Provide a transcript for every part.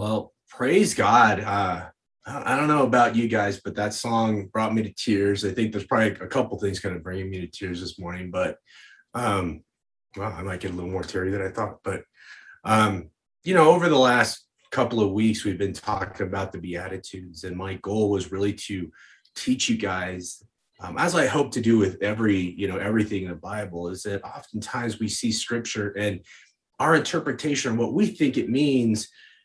Well, praise God. I don't know about you guys, but that song brought me to tears. I think there's probably a couple things kind of bringing me to tears this morning, but um, well, I might get a little more teary than I thought. But um, over the last couple of weeks, we've been talking about the Beatitudes, and my goal was really to teach you guys, as I hope to do with everything in the Bible, is that oftentimes we see Scripture and our interpretation of what we think it means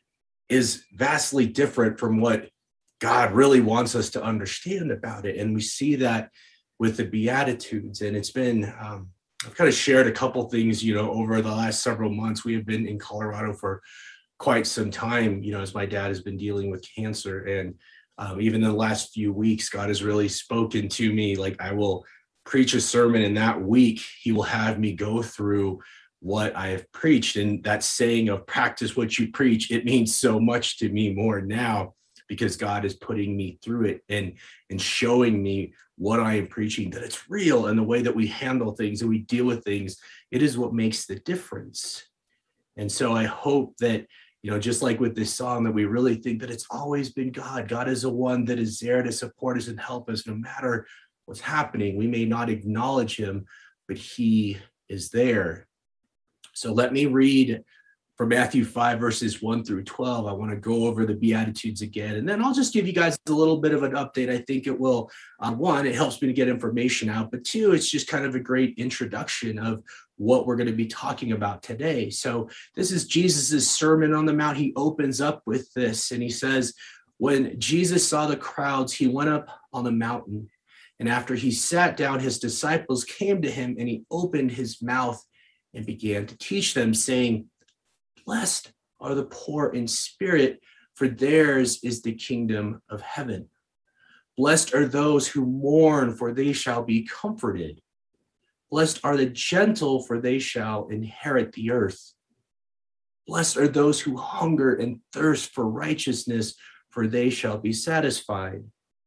is vastly different from what God really wants us to understand about it. And we see that with the Beatitudes. And it's been, I've kind of shared a couple things, over the last several months. We have been in Colorado for quite some time, as my dad has been dealing with cancer. And even in the last few weeks, God has really spoken to me. Like, I will preach a sermon, and that week he will have me go through what I have preached. And that saying of practice what you preach, it means so much to me more now, because God is putting me through it and showing me what I am preaching, that it's real, and the way that we handle things and we deal with things, it is what makes the difference. And so I hope that, just like with this song, that we really think that it's always been God. God is the one that is there to support us and help us no matter what's happening. We may not acknowledge him, but he is there. So let me read from Matthew 5, verses 1 through 12. I want to go over the Beatitudes again, and then I'll just give you guys a little bit of an update. I think it will, one, it helps me to get information out, but two, it's just kind of a great introduction of what we're going to be talking about today. So this is Jesus's Sermon on the Mount. He opens up with this, and he says, when Jesus saw the crowds, he went up on the mountain, and after he sat down, his disciples came to him, and he opened his mouth and began to teach them, saying, blessed are the poor in spirit, for theirs is the kingdom of heaven. Blessed are those who mourn, for they shall be comforted. Blessed are the gentle, for they shall inherit the earth. Blessed are those who hunger and thirst for righteousness, for they shall be satisfied.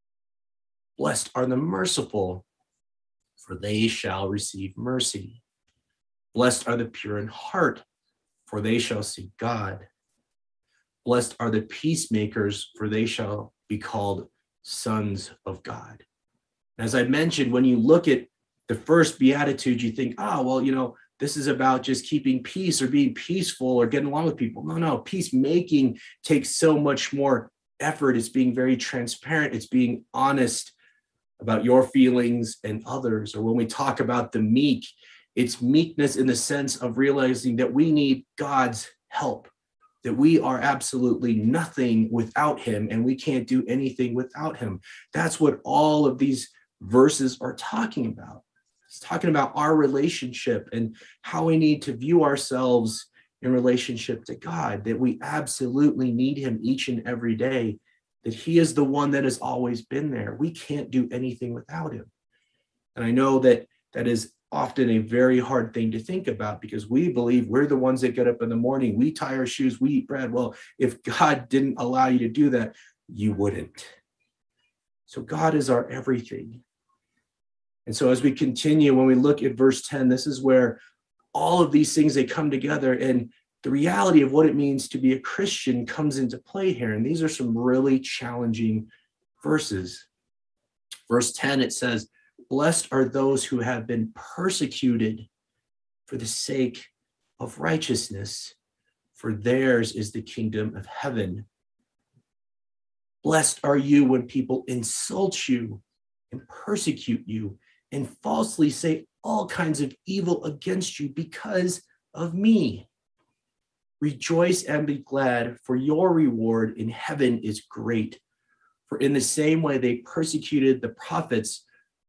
Blessed are the merciful, for they shall receive mercy. Blessed are the pure in heart, for they shall see God. Blessed are the peacemakers, for they shall be called sons of God. As I mentioned, when you look at the first beatitude, you think, this is about just keeping peace or being peaceful or getting along with people. No, peacemaking takes so much more effort. It's being very transparent. It's being honest about your feelings and others. Or when we talk about the meek, it's meekness in the sense of realizing that we need God's help, that we are absolutely nothing without him, and we can't do anything without him. That's what all of these verses are talking about. It's talking about our relationship and how we need to view ourselves in relationship to God, that we absolutely need him each and every day, that he is the one that has always been there. We can't do anything without him. And I know that is often a very hard thing to think about, because we believe we're the ones that get up in the morning, we tie our shoes, we eat bread. Well, if God didn't allow you to do that, you wouldn't. So God is our everything. And so as we continue, when we look at verse 10, this is where all of these things, they come together, and the reality of what it means to be a Christian comes into play here. And these are some really challenging verses. Verse 10, it says, blessed are those who have been persecuted for the sake of righteousness, for theirs is the kingdom of heaven. Blessed are you when people insult you and persecute you and falsely say all kinds of evil against you because of me. Rejoice and be glad, for your reward in heaven is great. For in the same way they persecuted the prophets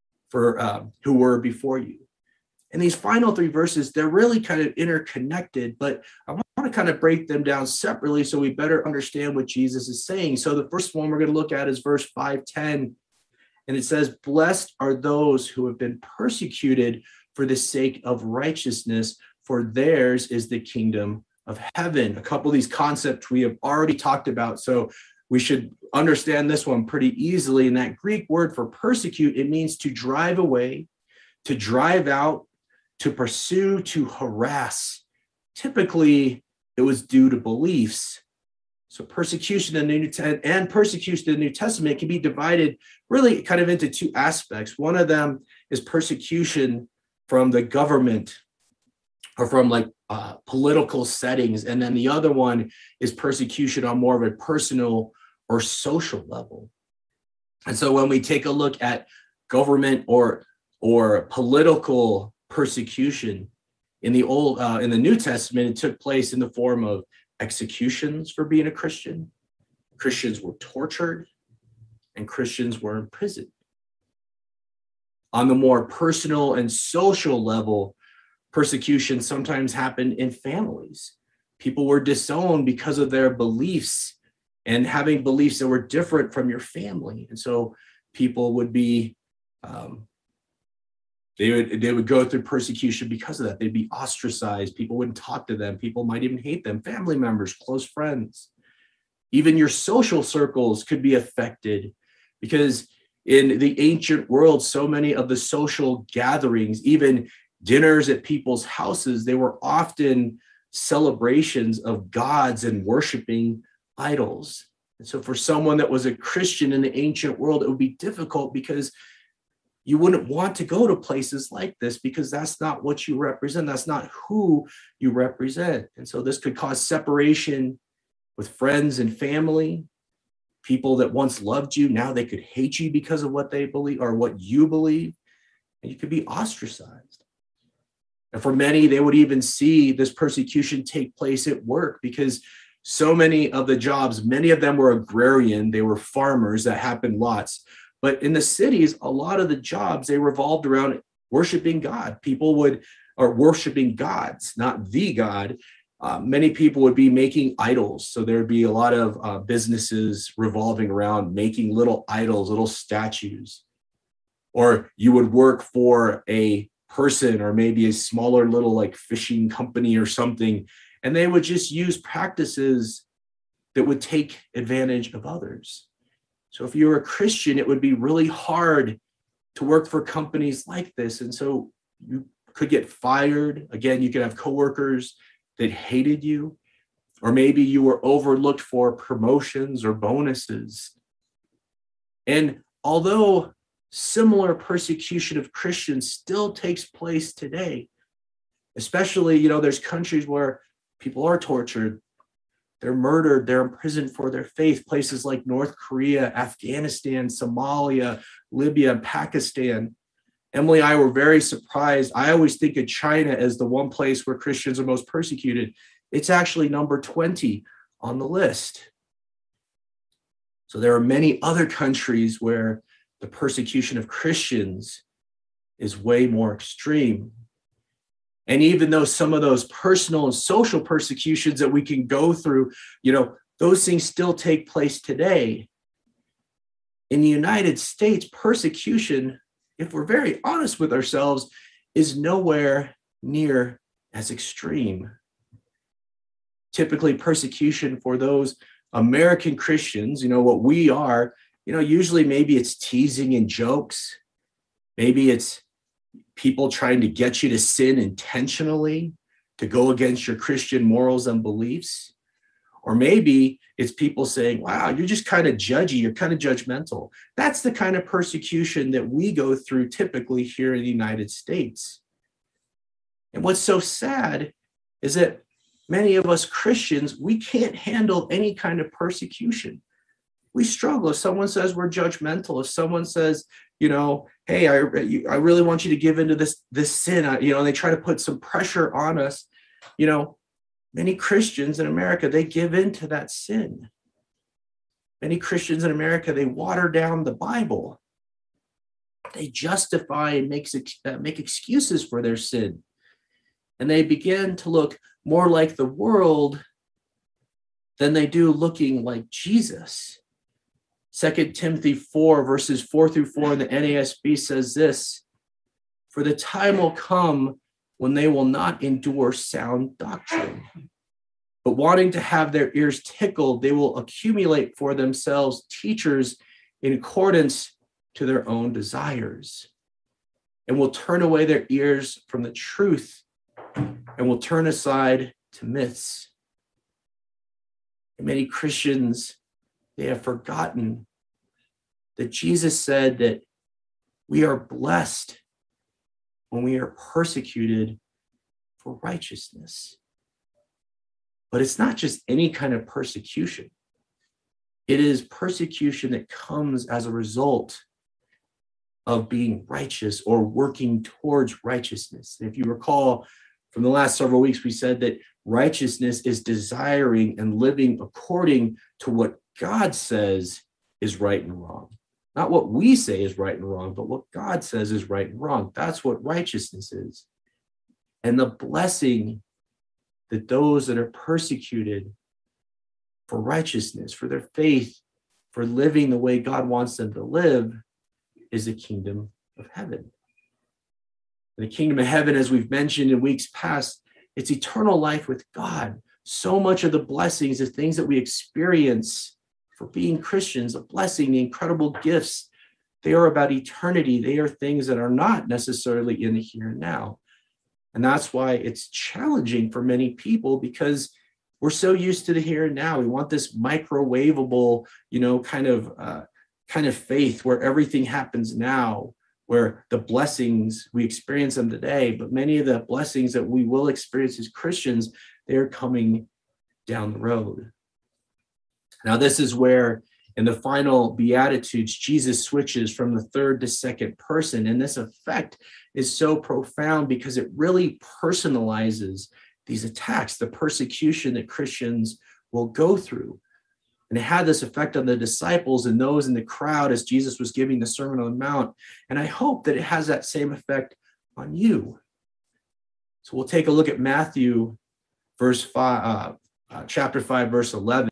who were before you. And these final three verses, they're really kind of interconnected, but I want to kind of break them down separately so we better understand what Jesus is saying. So the first one we're going to look at is verse 5:10, and it says, blessed are those who have been persecuted for the sake of righteousness, for theirs is the kingdom of heaven. A couple of these concepts we have already talked about, so we should understand this one pretty easily. And that Greek word for persecute, it means to drive away, to drive out, to pursue, to harass. Typically, it was due to beliefs. So persecution in the New Testament can be divided really kind of into two aspects. One of them is persecution from the government or from political settings. And then the other one is persecution on more of a personal or social level. And so when we take a look at government or political persecution in the New Testament, it took place in the form of executions for being a Christian. Christians were tortured and Christians were imprisoned. On the more personal and social level, persecution sometimes happened in families. People were disowned because of their beliefs and having beliefs that were different from your family. And so people would be, they would go through persecution because of that. They'd be ostracized. People wouldn't talk to them. People might even hate them. Family members, close friends. Even your social circles could be affected because in the ancient world, so many of the social gatherings, even dinners at people's houses, they were often celebrations of gods and worshiping idols. And so for someone that was a Christian in the ancient world, it would be difficult because you wouldn't want to go to places like this because that's not what you represent. That's not who you represent. And so this could cause separation with friends and family. People that once loved you, now they could hate you because of what they believe or what you believe. And you could be ostracized. And for many, they would even see this persecution take place at work because so many of the jobs, many of them were agrarian. They were farmers. That happened lots. But in the cities, a lot of the jobs, they revolved around worshiping God. Are worshiping gods, not the God. Many people would be making idols. So there'd be a lot of businesses revolving around making little idols, little statues. Or you would work for a person or maybe a smaller little fishing company or something, and they would just use practices that would take advantage of others. So if you were a Christian, it would be really hard to work for companies like this. And so you could get fired. Again, you could have coworkers that hated you, or maybe you were overlooked for promotions or bonuses. And although similar persecution of Christians still takes place today, especially, there's countries where people are tortured, they're murdered, they're imprisoned for their faith, places like North Korea, Afghanistan, Somalia, Libya, and Pakistan. Emily and I were very surprised. I always think of China as the one place where Christians are most persecuted. It's actually number 20 on the list. So there are many other countries where the persecution of Christians is way more extreme. And even though some of those personal and social persecutions that we can go through, those things still take place today. In the United States, persecution, if we're very honest with ourselves, is nowhere near as extreme. Typically, persecution for those American Christians, what we are, usually maybe it's teasing and jokes. Maybe it's people trying to get you to sin intentionally, to go against your Christian morals and beliefs. Or maybe it's people saying, wow, you're just kind of judgy, you're kind of judgmental. That's the kind of persecution that we go through typically here in the United States. And what's so sad is that many of us Christians, we can't handle any kind of persecution. We struggle. If someone says we're judgmental, if someone says, hey, I really want you to give into this sin, and they try to put some pressure on us, many Christians in America, they give into that sin. Many Christians in America, they water down the Bible. They justify and make excuses for their sin. And they begin to look more like the world than they do looking like Jesus. 2 Timothy 4, verses 4-4 in the NASB says this, "For the time will come when they will not endure sound doctrine, but wanting to have their ears tickled, they will accumulate for themselves teachers in accordance to their own desires, and will turn away their ears from the truth and will turn aside to myths." And many Christians, they have forgotten that Jesus said that we are blessed when we are persecuted for righteousness. But it's not just any kind of persecution. It is persecution that comes as a result of being righteous or working towards righteousness. And if you recall from the last several weeks, we said that righteousness is desiring and living according to what God says is right and wrong. Not what we say is right and wrong, but what God says is right and wrong. That's what righteousness is. And the blessing that those that are persecuted for righteousness, for their faith, for living the way God wants them to live, is the kingdom of heaven. The kingdom of heaven, as we've mentioned in weeks past, it's eternal life with God. So much of the blessings, the things that we experience for being Christians, a blessing, the incredible gifts, they are about eternity. They are things that are not necessarily in the here and now. And that's why it's challenging for many people, because we're so used to the here and now. We want this microwavable, kind of faith where everything happens now, where the blessings, we experience them today, but many of the blessings that we will experience as Christians, they're coming down the road. Now, this is where in the final Beatitudes, Jesus switches from the third to second person. And this effect is so profound because it really personalizes these attacks, the persecution that Christians will go through. And it had this effect on the disciples and those in the crowd as Jesus was giving the Sermon on the Mount. And I hope that it has that same effect on you. So we'll take a look at Matthew chapter 5, verse 11.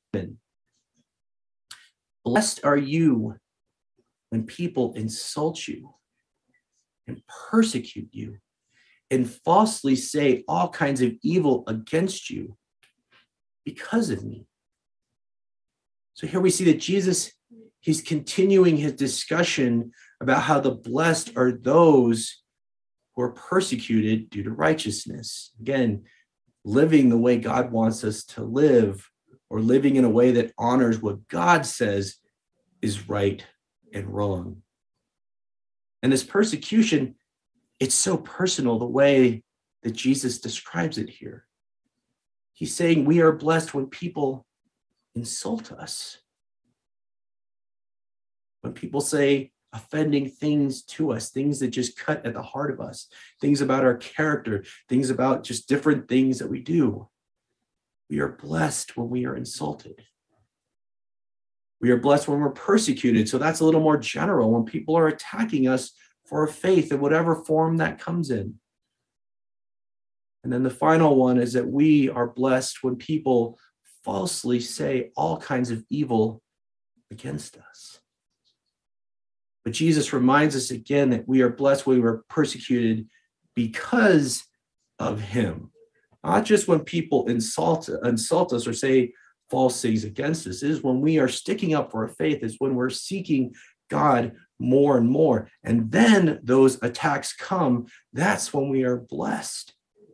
Blessed are you when people insult you and persecute you and falsely say all kinds of evil against you because of me. So here we see that Jesus, he's continuing his discussion about how the blessed are those who are persecuted due to righteousness. Again, living the way God wants us to live, or living in a way that honors what God says is right and wrong. And this persecution, it's so personal the way that Jesus describes it here. He's saying we are blessed when people insult us, when people say offending things to us, things that just cut at the heart of us, things about our character, things about just different things that we do. We are blessed when we are insulted. We are blessed when we're persecuted. So that's a little more general, when people are attacking us for our faith in whatever form that comes in. And then the final one is that we are blessed when people falsely say all kinds of evil against us. But Jesus reminds us again that we are blessed when we're persecuted because of him. Not just when people insult us or say false things against us. It is when we are sticking up for our faith, is when we're seeking God more and more. And then those attacks come. That's when we are blessed.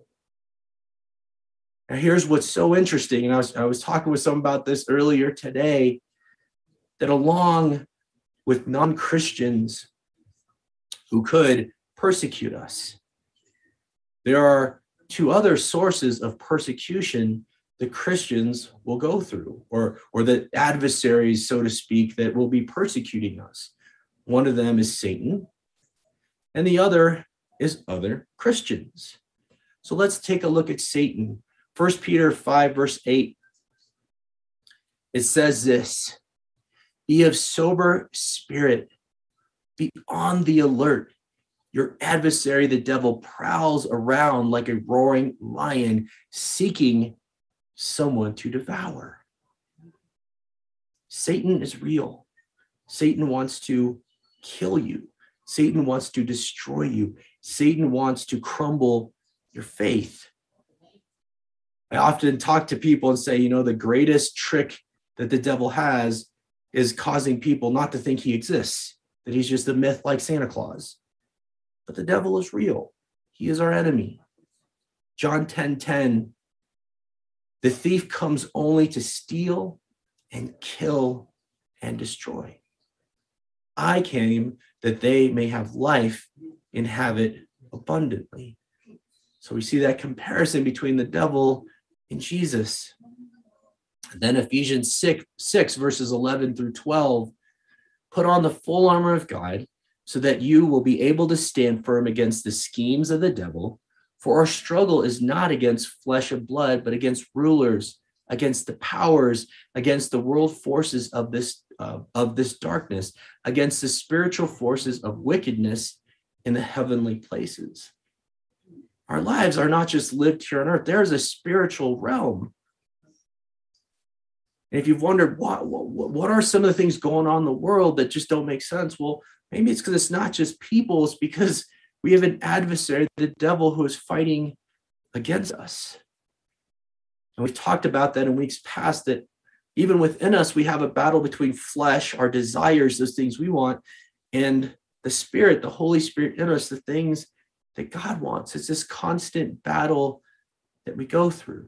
Now, here's what's so interesting, and I was talking with someone about this earlier today, that along with non-Christians who could persecute us, there are two other sources of persecution that Christians will go through, or the adversaries, so to speak, that will be persecuting us. One of them is Satan, and the other is other Christians. So let's take a look at Satan. 1 Peter 5, verse 8, it says this: be of sober spirit, be on the alert. Your adversary, the devil, prowls around like a roaring lion, seeking someone to devour. Satan is real. Satan wants to kill you. Satan wants to destroy you. Satan wants to crumble your faith. I often talk to people and say, the greatest trick that the devil has is causing people not to think he exists, that he's just a myth like Santa Claus. But the devil is real. He is our enemy. John 10:10, the thief comes only to steal and kill and destroy. I came that they may have life and have it abundantly. So we see that comparison between the devil and Jesus. Then Ephesians 6 verses 11 through 12, put on the full armor of God so that you will be able to stand firm against the schemes of the devil. For our struggle is not against flesh and blood, but against rulers, against the powers, against the world forces of this darkness, against the spiritual forces of wickedness in the heavenly places. Our lives are not just lived here on earth. There is a spiritual realm. And if you've wondered what are some of the things going on in the world that just don't make sense, well, maybe it's because it's not just people. It's because we have an adversary, the devil, who is fighting against us. And we've talked about that in weeks past, that even within us, we have a battle between flesh, our desires, those things we want, and the Spirit, the Holy Spirit in us, the things that God wants. It's this constant battle that we go through.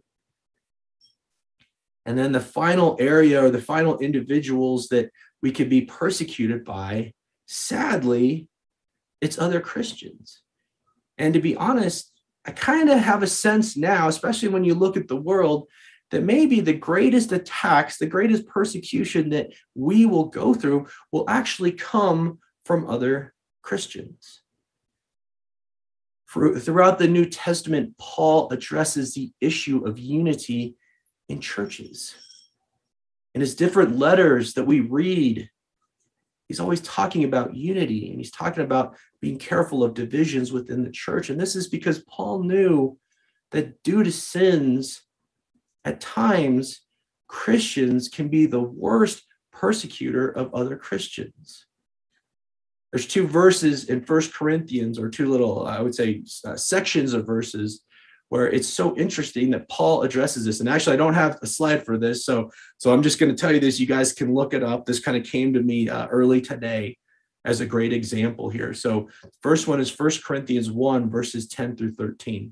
And then the final area, or the final individuals that we could be persecuted by, sadly, it's other Christians. And to be honest, I kind of have a sense now, especially when you look at the world, that maybe the greatest attacks, the greatest persecution that we will go through will actually come from other Christians. Throughout the New Testament, Paul addresses the issue of unity in churches. In his different letters that we read, he's always talking about unity, and he's talking about being careful of divisions within the church. And this is because Paul knew that due to sins, at times, Christians can be the worst persecutor of other Christians. There's two verses in 1 Corinthians, or two little, I would say, sections of verses, where it's so interesting that Paul addresses this. And actually, I don't have a slide for this, so I'm just going to tell you this. You guys can look it up. This kind of came to me early today as a great example here. So first one is 1 Corinthians 1, verses 10 through 13.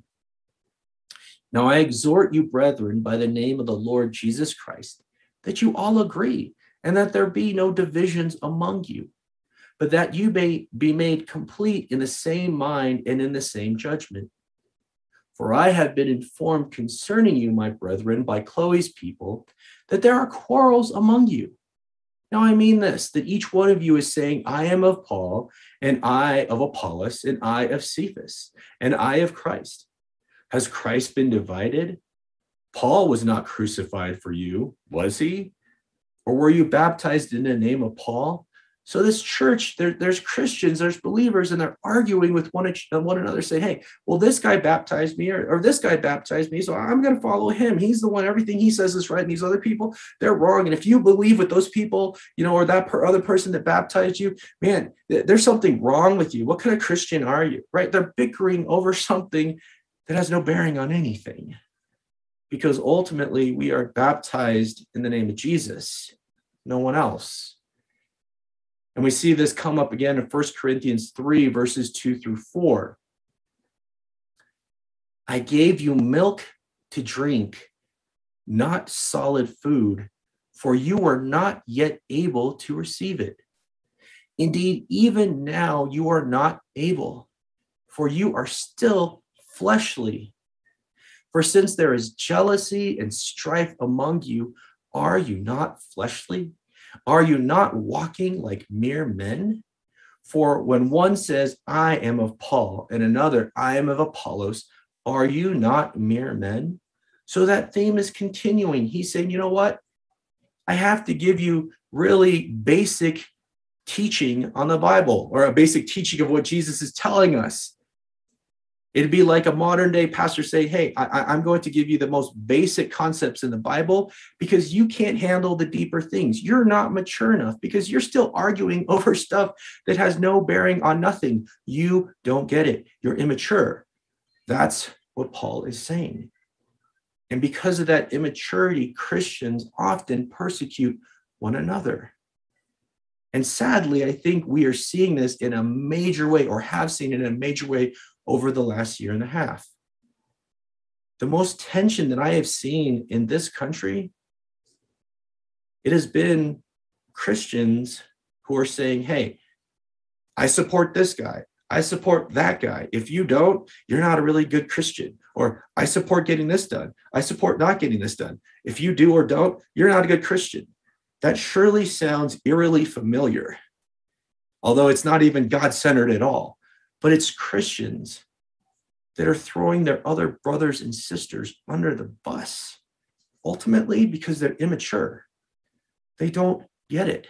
Now I exhort you, brethren, by the name of the Lord Jesus Christ, that you all agree, and that there be no divisions among you, but that you may be made complete in the same mind and in the same judgment. For I have been informed concerning you, my brethren, by Chloe's people, that there are quarrels among you. Now I mean this, that each one of you is saying, I am of Paul, and I of Apollos, and I of Cephas, and I of Christ. Has Christ been divided? Paul was not crucified for you, was he? Or were you baptized in the name of Paul? So this church, there's Christians, there's believers, and they're arguing with one another, saying, hey, well, this guy baptized me, or this guy baptized me, so I'm going to follow him. He's the one, everything he says is right, and these other people, they're wrong. And if you believe with those people, or that other person that baptized you, man, there's something wrong with you. What kind of Christian are you, right? They're bickering over something that has no bearing on anything, because ultimately we are baptized in the name of Jesus, no one else. And we see this come up again in 1 Corinthians 3, verses 2 through 4. I gave you milk to drink, not solid food, for you were not yet able to receive it. Indeed, even now you are not able, for you are still fleshly. For since there is jealousy and strife among you, are you not fleshly? Are you not walking like mere men? For when one says, I am of Paul, and another, I am of Apollos, are you not mere men? So that theme is continuing. He's saying, you know what? I have to give you really basic teaching on the Bible, or a basic teaching of what Jesus is telling us. It'd be like a modern day pastor saying, hey, I'm going to give you the most basic concepts in the Bible because you can't handle the deeper things. You're not mature enough because you're still arguing over stuff that has no bearing on nothing. You don't get it. You're immature. That's what Paul is saying. And because of that immaturity, Christians often persecute one another. And sadly, I think we are seeing this in a major way, or have seen it in a major way over the last year and a half. The most tension that I have seen in this country It has been Christians who are saying, hey, I support this guy. I support that guy. If you don't, you're not a really good Christian. Or I support getting this done. I support not getting this done. If you do or don't, you're not a good Christian. That surely sounds eerily familiar, although it's not even God-centered at all. But it's Christians that are throwing their other brothers and sisters under the bus, ultimately because they're immature. They don't get it.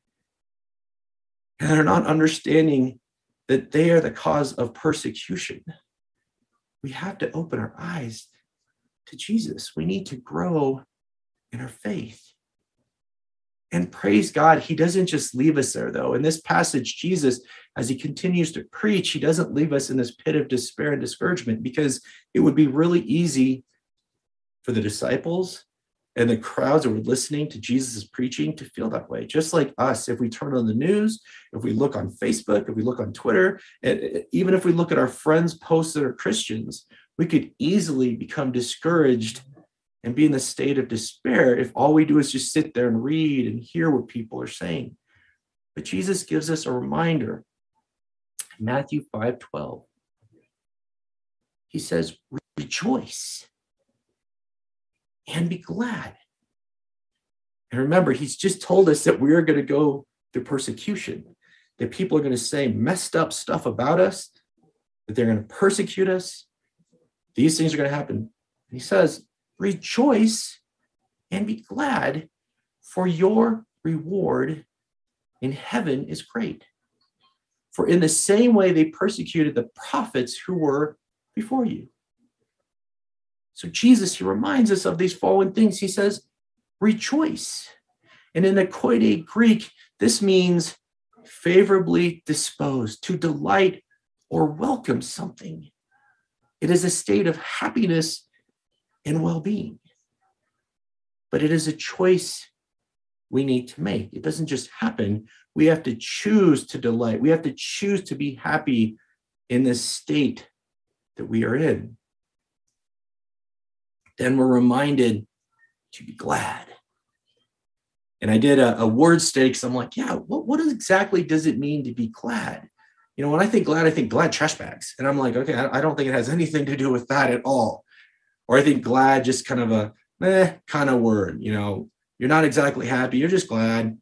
And they're not understanding that they are the cause of persecution. We have to open our eyes to Jesus. We need to grow in our faith. And praise God, he doesn't just leave us there, though. In this passage, Jesus, as he continues to preach, he doesn't leave us in this pit of despair and discouragement, because it would be really easy for the disciples and the crowds that were listening to Jesus' preaching to feel that way. Just like us, if we turn on the news, if we look on Facebook, if we look on Twitter, and even if we look at our friends' posts that are Christians, we could easily become discouraged and be in the state of despair if all we do is just sit there and read and hear what people are saying. But Jesus gives us a reminder. Matthew 5:12. He says, rejoice and be glad. And remember, he's just told us that we're going to go through persecution, that people are going to say messed up stuff about us, that they're going to persecute us. These things are going to happen. And he says, rejoice and be glad, for your reward in heaven is great. For in the same way they persecuted the prophets who were before you. So Jesus, he reminds us of these following things. He says, rejoice. And in the Koine Greek, this means favorably disposed, to delight or welcome something. It is a state of happiness and well-being. But it is a choice we need to make. It doesn't just happen. We have to choose to delight. We have to choose to be happy in this state that we are in. Then we're reminded to be glad. And I did a word study because I'm like, yeah, what exactly does it mean to be glad? You know, when I think glad trash bags. And I'm like, okay, I don't think it has anything to do with that at all. Or I think glad, just kind of a kind of word, you know, you're not exactly happy, you're just glad.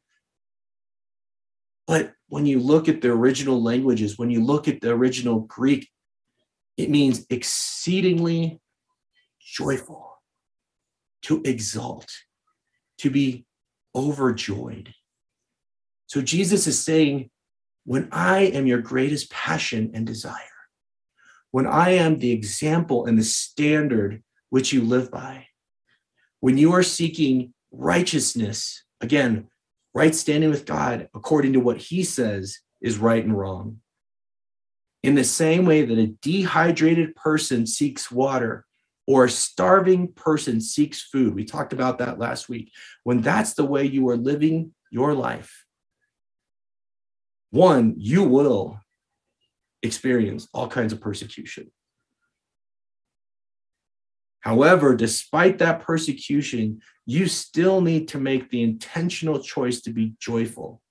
But when you look at the original languages, when you look at the original Greek, it means exceedingly joyful, to exalt, to be overjoyed. So Jesus is saying, when I am your greatest passion and desire, when I am the example and the standard which you live by, when you are seeking righteousness, again, right standing with God according to what he says is right and wrong, in the same way that a dehydrated person seeks water or a starving person seeks food, we talked about that last week, when that's the way you are living your life, one, you will experience all kinds of persecution. However, despite that persecution, you still need to make the intentional choice to be joyful.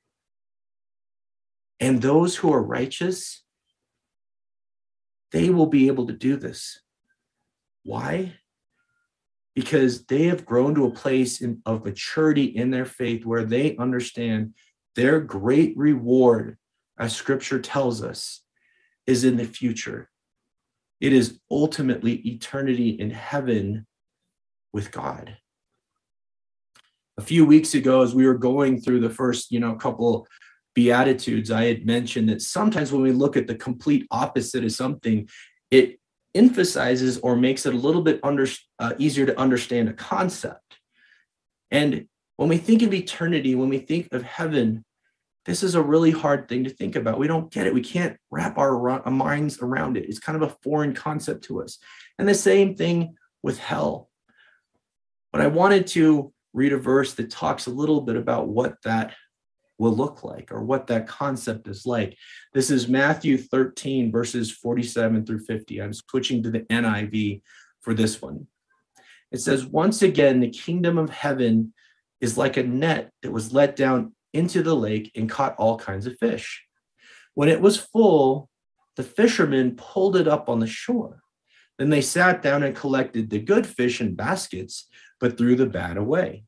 And those who are righteous, they will be able to do this. Why? Because they have grown to a place of maturity in their faith where they understand their great reward, as Scripture tells us, is in the future. It is ultimately eternity in heaven with God. A few weeks ago, as we were going through the first, couple Beatitudes, I had mentioned that sometimes when we look at the complete opposite of something, it emphasizes or makes it a little bit easier to understand a concept. And when we think of eternity, when we think of heaven, this is a really hard thing to think about. We don't get it. We can't wrap our minds around it. It's kind of a foreign concept to us. And the same thing with hell. But I wanted to read a verse that talks a little bit about what that will look like or what that concept is like. This is Matthew 13, verses 47 through 50. I'm switching to the NIV for this one. It says, once again, the kingdom of heaven is like a net that was let down into the lake and caught all kinds of fish. When it was full, the fishermen pulled it up on the shore. Then they sat down and collected the good fish in baskets, but threw the bad away.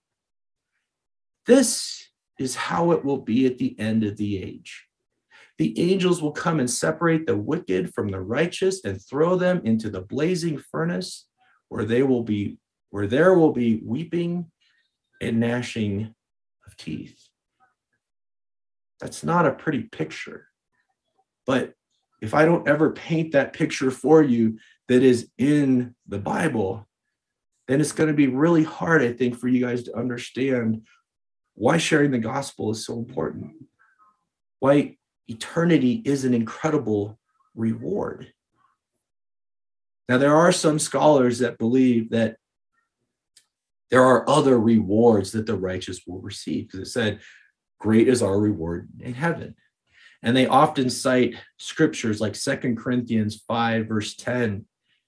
This is how it will be at the end of the age. The angels will come and separate the wicked from the righteous and throw them into the blazing furnace, where there will be weeping and gnashing of teeth. That's not a pretty picture. But if I don't ever paint that picture for you that is in the Bible, then it's going to be really hard, I think, for you guys to understand why sharing the gospel is so important, why eternity is an incredible reward. Now, there are some scholars that believe that there are other rewards that the righteous will receive, because it said, great is our reward in heaven. And they often cite scriptures like 2 Corinthians 5, verse 10.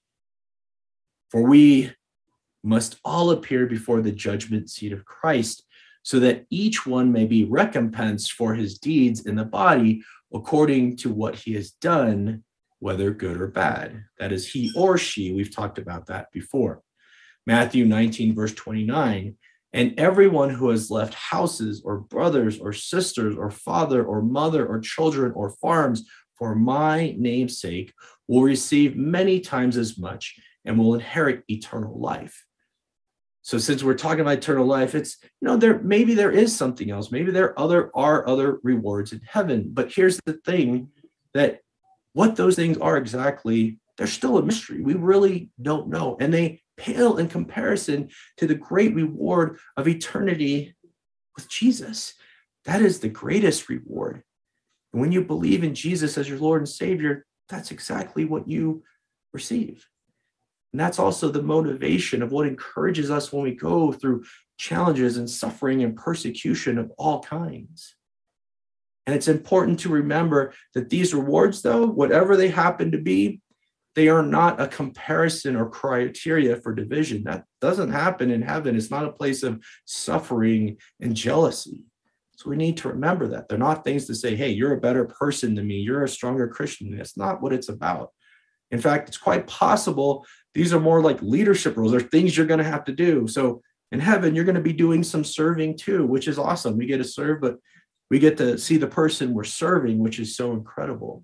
For we must all appear before the judgment seat of Christ, so that each one may be recompensed for his deeds in the body according to what he has done, whether good or bad. That is, he or she. We've talked about that before. Matthew 19, verse 29. And everyone who has left houses or brothers or sisters or father or mother or children or farms for my name's sake will receive many times as much and will inherit eternal life. So since we're talking about eternal life, it's, maybe there is something else. Maybe there are other rewards in heaven. But here's the thing, that what those things are exactly, they're still a mystery. We really don't know. And they pale in comparison to the great reward of eternity with Jesus. That is the greatest reward. And when you believe in Jesus as your Lord and Savior, that's exactly what you receive. And that's also the motivation of what encourages us when we go through challenges and suffering and persecution of all kinds. And it's important to remember that these rewards, though, whatever they happen to be, they are not a comparison or criteria for division. That doesn't happen in heaven. It's not a place of suffering and jealousy. So we need to remember that. They're not things to say, hey, you're a better person than me. You're a stronger Christian. That's not what it's about. In fact, it's quite possible these are more like leadership roles. They're things you're going to have to do. So in heaven, you're going to be doing some serving too, which is awesome. We get to serve, but we get to see the person we're serving, which is so incredible.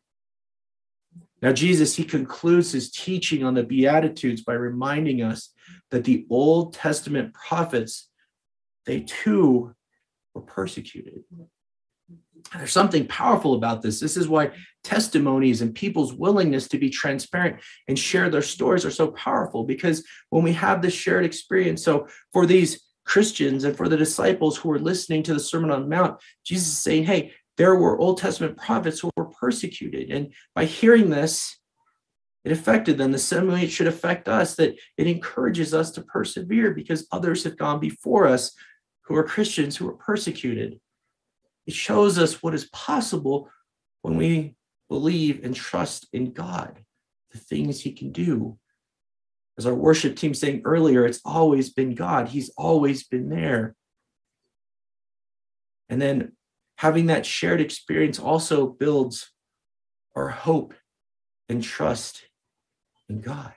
Now, Jesus, he concludes his teaching on the Beatitudes by reminding us that the Old Testament prophets, they too were persecuted. And there's something powerful about this. This is why testimonies and people's willingness to be transparent and share their stories are so powerful, because when we have this shared experience, so for these Christians and for the disciples who were listening to the Sermon on the Mount, Jesus is saying, hey, there were Old Testament prophets who were persecuted. And by hearing this, it affected them the same way it should affect us, that it encourages us to persevere because others have gone before us who are Christians who were persecuted. It shows us what is possible when we believe and trust in God, the things he can do. As our worship team saying earlier, it's always been God. He's always been there. And then having that shared experience also builds our hope and trust in God.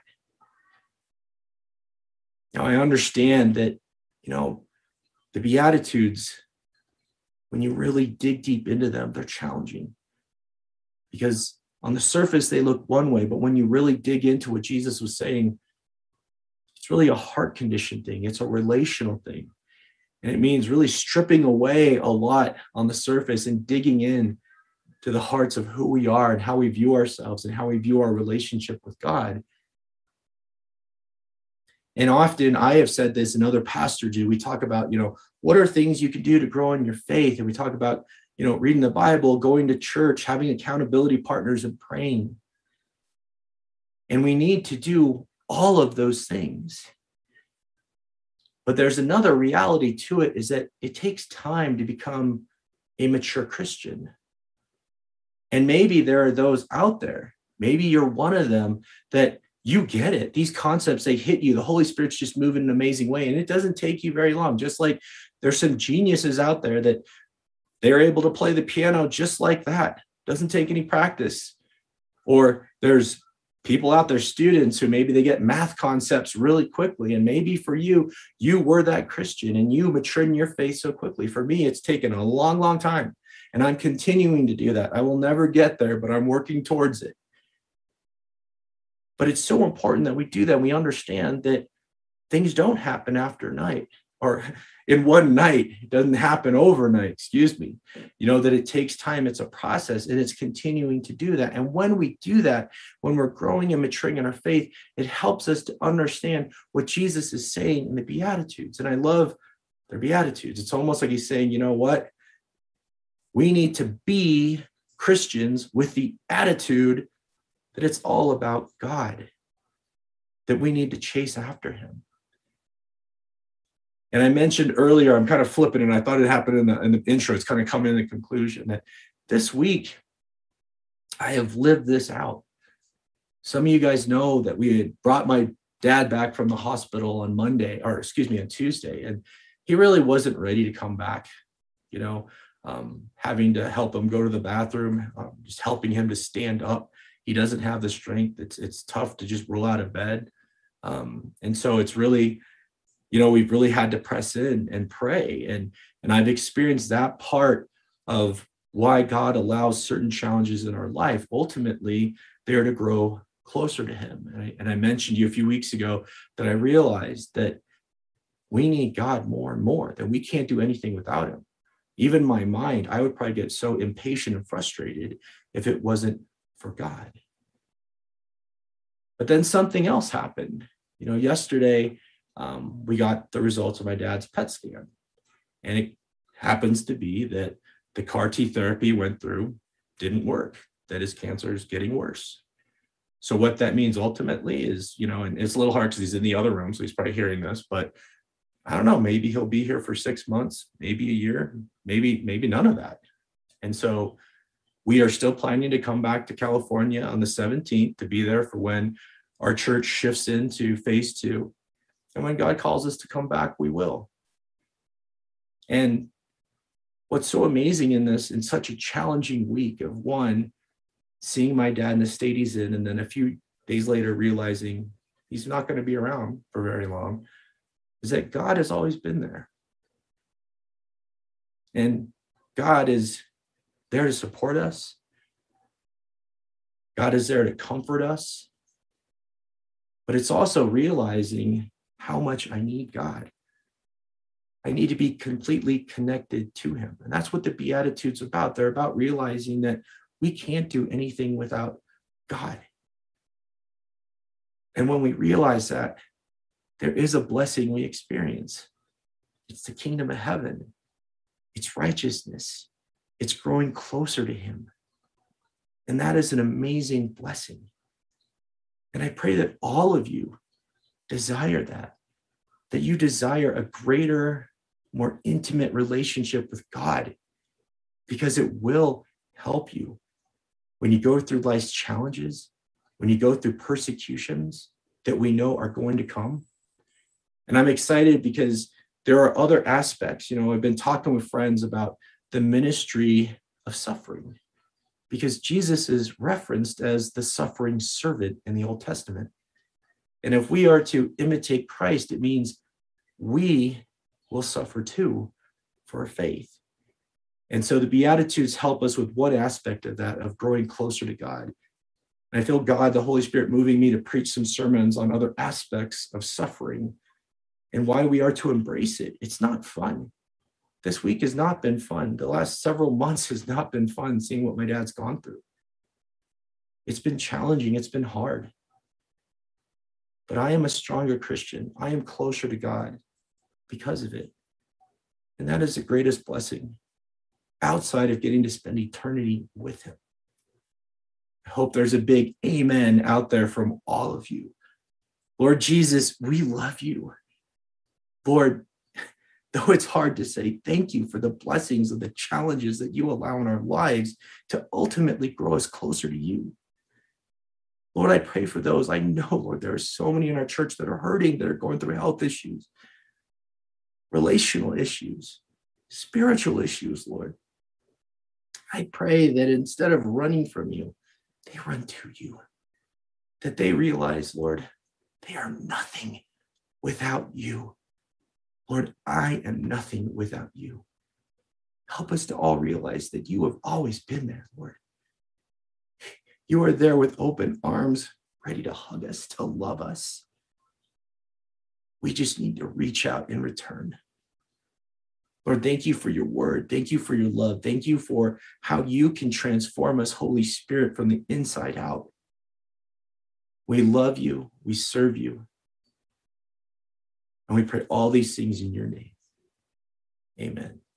Now, I understand that, the Beatitudes, when you really dig deep into them, they're challenging. Because on the surface, they look one way, but when you really dig into what Jesus was saying, it's really a heart condition thing. It's a relational thing. And it means really stripping away a lot on the surface and digging in to the hearts of who we are and how we view ourselves and how we view our relationship with God. And often I have said this, and other pastors do, we talk about, what are things you can do to grow in your faith? And we talk about, reading the Bible, going to church, having accountability partners, and praying. And we need to do all of those things. But there's another reality to it, is that it takes time to become a mature Christian. And maybe there are those out there, maybe you're one of them, that you get it. These concepts, they hit you. The Holy Spirit's just moving in an amazing way. And it doesn't take you very long. Just like There's some geniuses out there that they're able to play the piano just like that. Doesn't take any practice. Or there's people out there, students, who maybe they get math concepts really quickly. And maybe for you, you were that Christian and you matured in your faith so quickly. For me, it's taken a long, long time. And I'm continuing to do that. I will never get there, but I'm working towards it. But it's so important that we do that. We understand that things don't happen after night or in one night. It doesn't happen overnight, excuse me. That it takes time. It's a process, and it's continuing to do that. And when we do that, when we're growing and maturing in our faith, it helps us to understand what Jesus is saying in the Beatitudes. And I love their Beatitudes. It's almost like he's saying, you know what? We need to be Christians with the attitude that it's all about God, that we need to chase after him. And I mentioned earlier, I'm kind of flipping, and I thought it happened in the intro. It's kind of coming in the conclusion that this week I have lived this out. Some of you guys know that we had brought my dad back from the hospital on on Tuesday, and he really wasn't ready to come back. Having to help him go to the bathroom, just helping him to stand up. He doesn't have the strength. It's tough to just roll out of bed. And so it's really, we've really had to press in and pray. And I've experienced that part of why God allows certain challenges in our life. Ultimately, they're to grow closer to him. And I mentioned to you a few weeks ago that I realized that we need God more and more, that we can't do anything without him. Even my mind, I would probably get so impatient and frustrated if it wasn't for God. But then something else happened. Yesterday, we got the results of my dad's PET scan. And it happens to be that the CAR-T therapy went through, didn't work, that his cancer is getting worse. So what that means ultimately is, and it's a little hard because he's in the other room, so he's probably hearing this, but I don't know, maybe he'll be here for 6 months, maybe a year, maybe none of that. And so we are still planning to come back to California on the 17th to be there for when our church shifts into phase 2. And when God calls us to come back, we will. And what's so amazing in such a challenging week of one, seeing my dad in the state he's in, and then a few days later realizing he's not going to be around for very long, is that God has always been there. And God is there to support us. God is there to comfort us. But it's also realizing how much I need God. I need to be completely connected to him. And that's what the Beatitudes are about. They're about realizing that we can't do anything without God. And when we realize that, there is a blessing we experience. It's the kingdom of heaven. It's righteousness. It's growing closer to him. And that is an amazing blessing. And I pray that all of you desire that you desire a greater, more intimate relationship with God, because it will help you when you go through life's challenges, when you go through persecutions that we know are going to come. And I'm excited because there are other aspects. I've been talking with friends about the ministry of suffering, because Jesus is referenced as the suffering servant in the Old Testament. And if we are to imitate Christ, it means we will suffer too for our faith. And so the Beatitudes help us with one aspect of that, of growing closer to God. And I feel God, the Holy Spirit, moving me to preach some sermons on other aspects of suffering and why we are to embrace it. It's not fun. This week has not been fun. The last several months has not been fun, seeing what my dad's gone through. It's been challenging. It's been hard. But I am a stronger Christian. I am closer to God because of it. And that is the greatest blessing outside of getting to spend eternity with him. I hope there's a big amen out there from all of you. Lord Jesus, we love you. Lord, though it's hard to say, thank you for the blessings and the challenges that you allow in our lives to ultimately grow us closer to you. Lord, I pray for those. I know, Lord, there are so many in our church that are hurting, that are going through health issues. relational issues, spiritual issues, Lord. I pray that instead of running from you, they run to you, that they realize, Lord, they are nothing without you. Lord, I am nothing without you. Help us to all realize that you have always been there, Lord. You are there with open arms, ready to hug us, to love us. We just need to reach out in return. Lord, thank you for your word. Thank you for your love. Thank you for how you can transform us, Holy Spirit, from the inside out. We love you. We serve you. And we pray all these things in your name. Amen.